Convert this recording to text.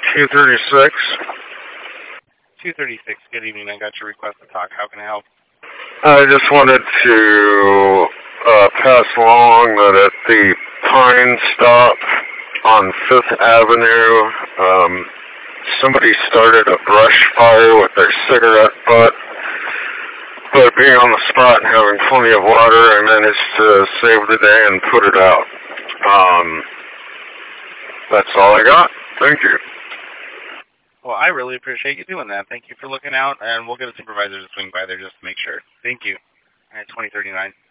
236. 236, good evening. I got your request to talk. How can I help? I just wanted to pass along that at the Pine Stop on 5th Avenue, somebody started a brush fire with their cigarette butt. But being on the spot and having plenty of water, I managed to save the day and put it out. That's all I got. Thank you. Well, I really appreciate you doing that. Thank you for looking out, and we'll get a supervisor to swing by there just to make sure. Thank you. All right, 2039.